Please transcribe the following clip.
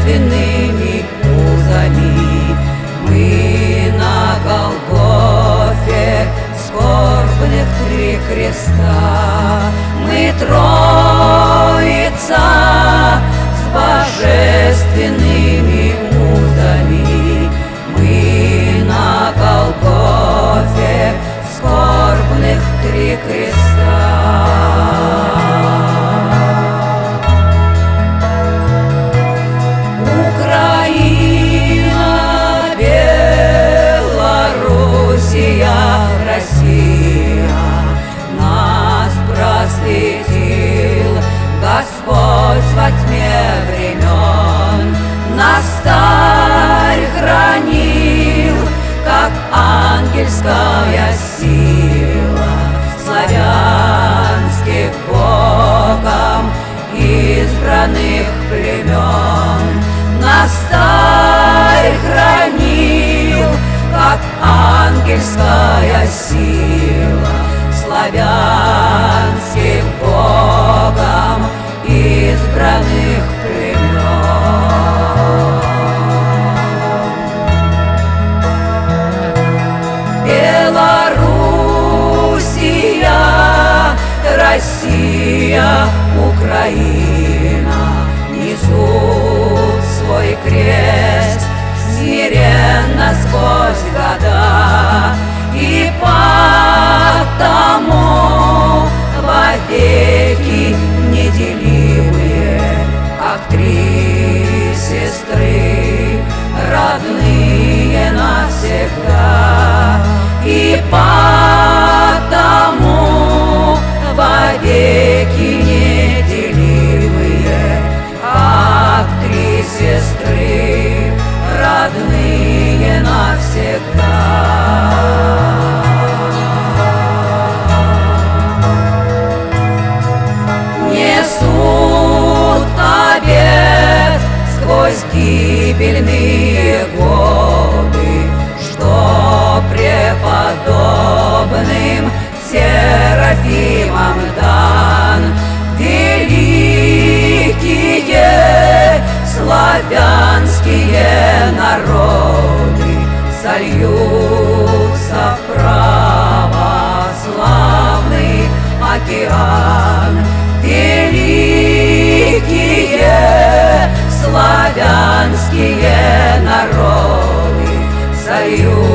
божественными узами. Мы на Голгофе скорбных 3 креста. Мы Троица с божественными узами. Мы на Голгофе скорбных 3 креста. Украина, Белоруссия, Россия, нас просветил Господь во тьме времен. Нас Царь хранил, как ангельская сила, славянских Богом избранных племен. Нас Царь хранил, как ангельская сила, славянских Богом избранных племен. Белоруссия, Россия, Украина несут свой крест смиренно сквозь года, и потому вовеки неделимые, как 3 сестры, родные навсегда. И потому вовеки неделимые, как 3 сестры, родные навсегда. Несут обет сквозь гибельные годы, что преподобным Серафимам дан. Великие славянские народы сольются в православный океан. Великие славянские народы сольются